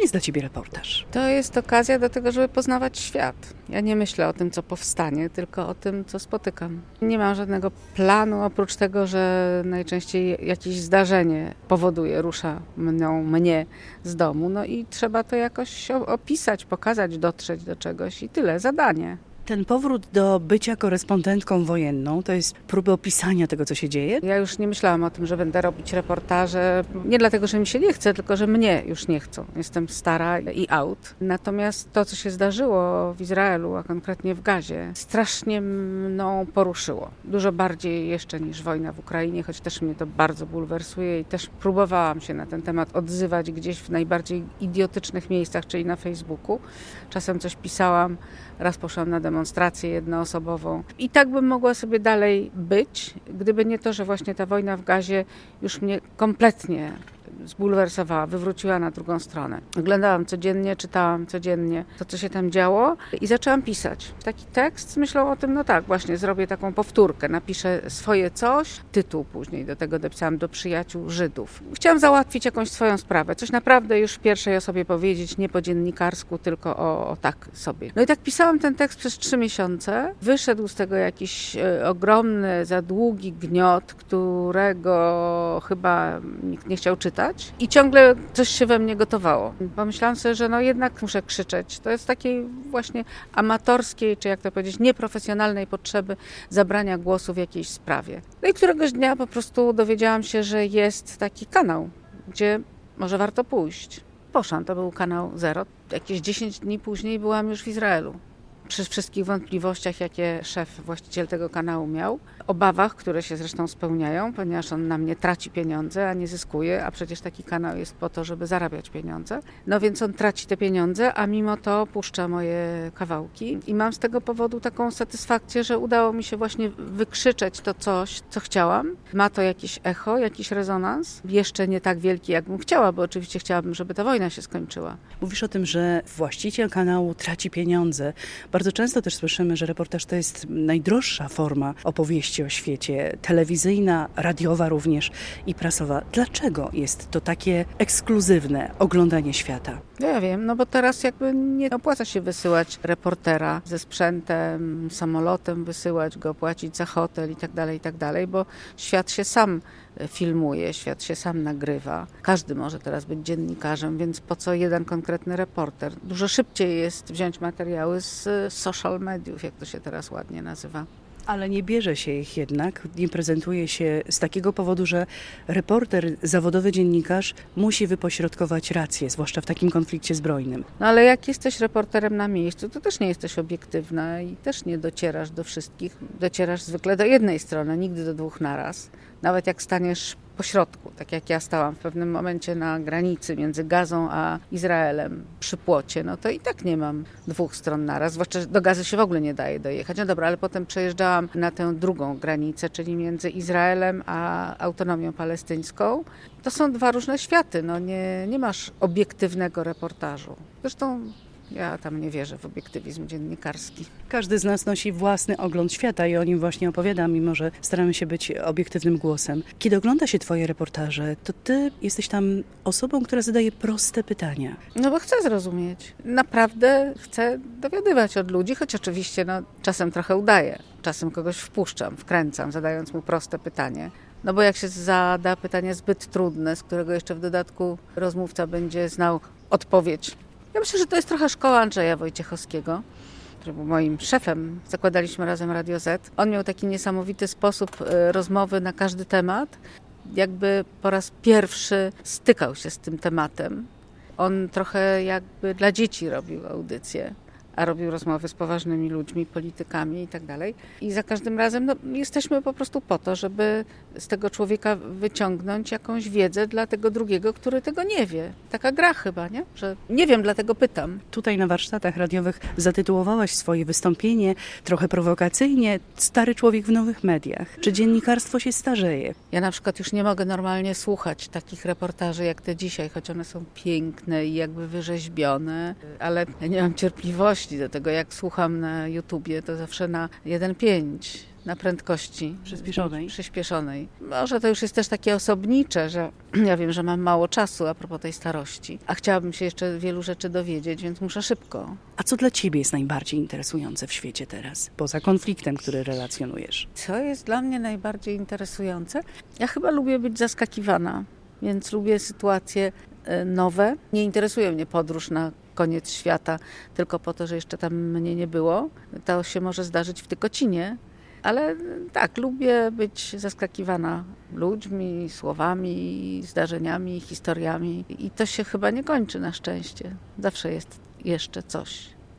jest dla ciebie reportaż? To jest okazja do tego, żeby poznawać świat. Ja nie myślę o tym, co powstanie, tylko o tym, co spotykam. Nie mam żadnego planu, oprócz tego, że najczęściej jakieś zdarzenie rusza mnie z domu. No i trzeba to jakoś opisać, pokazać, dotrzeć do czegoś i tyle, zadanie. Ten powrót do bycia korespondentką wojenną to jest próba opisania tego, co się dzieje? Ja już nie myślałam o tym, że będę robić reportaże. Nie dlatego, że mi się nie chce, tylko że mnie już nie chcą. Jestem stara i out. Natomiast to, co się zdarzyło w Izraelu, a konkretnie w Gazie, strasznie mną poruszyło. Dużo bardziej jeszcze niż wojna w Ukrainie, choć też mnie to bardzo bulwersuje i też próbowałam się na ten temat odzywać gdzieś w najbardziej idiotycznych miejscach, czyli na Facebooku. Czasem coś pisałam, raz poszłam na demonstrację jednoosobową. I tak bym mogła sobie dalej być, gdyby nie to, że właśnie ta wojna w Gazie już mnie kompletnie zbulwersowała, wywróciła na drugą stronę. Oglądałam codziennie, czytałam codziennie to, co się tam działo i zaczęłam pisać. Taki tekst z myślą o tym, no tak, właśnie zrobię taką powtórkę, napiszę swoje coś, tytuł później do tego dopisałam do przyjaciół Żydów. Chciałam załatwić jakąś swoją sprawę, coś naprawdę już w pierwszej osobie powiedzieć, nie po dziennikarsku, tylko o tak sobie. No i tak pisałam ten tekst przez 3 miesiące. Wyszedł z tego jakiś ogromny, za długi gniot, którego chyba nikt nie chciał czytać. I ciągle coś się we mnie gotowało. Pomyślałam sobie, że no jednak muszę krzyczeć. To jest takiej właśnie amatorskiej, czy jak to powiedzieć, nieprofesjonalnej potrzeby zabrania głosu w jakiejś sprawie. No i któregoś dnia po prostu dowiedziałam się, że jest taki kanał, gdzie może warto pójść. Poszłam, to był kanał Zero. Jakieś 10 dni później byłam już w Izraelu. Przy wszystkich wątpliwościach, jakie właściciel tego kanału miał, obawach, które się zresztą spełniają, ponieważ on na mnie traci pieniądze, a nie zyskuje, a przecież taki kanał jest po to, żeby zarabiać pieniądze. No więc on traci te pieniądze, a mimo to puszcza moje kawałki i mam z tego powodu taką satysfakcję, że udało mi się właśnie wykrzyczeć to coś, co chciałam. Ma to jakieś echo, jakiś rezonans. Jeszcze nie tak wielki, jak bym chciała, bo oczywiście chciałabym, żeby ta wojna się skończyła. Mówisz o tym, że właściciel kanału traci pieniądze. Bardzo często też słyszymy, że reportaż to jest najdroższa forma opowieści o świecie, telewizyjna, radiowa również i prasowa. Dlaczego jest to takie ekskluzywne oglądanie świata? Ja wiem, no bo teraz jakby nie opłaca się wysyłać reportera ze sprzętem, samolotem, wysyłać go, płacić za hotel i tak dalej, bo świat się sam filmuje, świat się sam nagrywa. Każdy może teraz być dziennikarzem, więc po co jeden konkretny reporter? Dużo szybciej jest wziąć materiały z social mediów, jak to się teraz ładnie nazywa. Ale nie bierze się ich jednak, nie prezentuje się z takiego powodu, że reporter, zawodowy dziennikarz musi wypośrodkować rację, zwłaszcza w takim konflikcie zbrojnym. No ale jak jesteś reporterem na miejscu, to też nie jesteś obiektywna i też nie docierasz do wszystkich. Docierasz zwykle do jednej strony, nigdy do 2 naraz. Nawet jak staniesz po środku, tak jak ja stałam w pewnym momencie na granicy między Gazą a Izraelem przy płocie, no to i tak nie mam 2 stron naraz, zwłaszcza do Gazy się w ogóle nie daje dojechać. No dobra, ale potem przejeżdżałam na tę drugą granicę, czyli między Izraelem a autonomią palestyńską. To są 2 różne światy, no nie masz obiektywnego reportażu. Zresztą ja tam nie wierzę w obiektywizm dziennikarski. Każdy z nas nosi własny ogląd świata i o nim właśnie opowiadam, mimo że staramy się być obiektywnym głosem. Kiedy ogląda się twoje reportaże, to ty jesteś tam osobą, która zadaje proste pytania. No bo chcę zrozumieć. Naprawdę chcę dowiadywać od ludzi, choć oczywiście czasem trochę udaję. Czasem kogoś wpuszczam, wkręcam, zadając mu proste pytanie. No bo jak się zada pytanie zbyt trudne, z którego jeszcze w dodatku rozmówca będzie znał odpowiedź. Ja myślę, że to jest trochę szkoła Andrzeja Wojciechowskiego, który był moim szefem. Zakładaliśmy razem Radio Z. On miał taki niesamowity sposób rozmowy na każdy temat. Jakby po raz pierwszy stykał się z tym tematem. On trochę jakby dla dzieci robił audycje, a robił rozmowy z poważnymi ludźmi, politykami i tak dalej. I za każdym razem jesteśmy po prostu po to, żeby z tego człowieka wyciągnąć jakąś wiedzę dla tego drugiego, który tego nie wie. Taka gra chyba, nie? Że nie wiem, dlatego pytam. Tutaj na warsztatach radiowych zatytułowałaś swoje wystąpienie trochę prowokacyjnie "Stary człowiek w nowych mediach". Czy dziennikarstwo się starzeje? Ja na przykład już nie mogę normalnie słuchać takich reportaży jak te dzisiaj, choć one są piękne i jakby wyrzeźbione, ale ja nie mam cierpliwości do tego, jak słucham na YouTubie, to zawsze na 1.5. na prędkości przyspieszonej. Może to już jest też takie osobnicze, że ja wiem, że mam mało czasu a propos tej starości, a chciałabym się jeszcze wielu rzeczy dowiedzieć, więc muszę szybko. A co dla ciebie jest najbardziej interesujące w świecie teraz, poza konfliktem, który relacjonujesz? Co jest dla mnie najbardziej interesujące? Ja chyba lubię być zaskakiwana, więc lubię sytuacje nowe. Nie interesuje mnie podróż na koniec świata tylko po to, że jeszcze tam mnie nie było. To się może zdarzyć w Tykocinie, ale tak, lubię być zaskakiwana ludźmi, słowami, zdarzeniami, historiami i to się chyba nie kończy na szczęście. Zawsze jest jeszcze coś.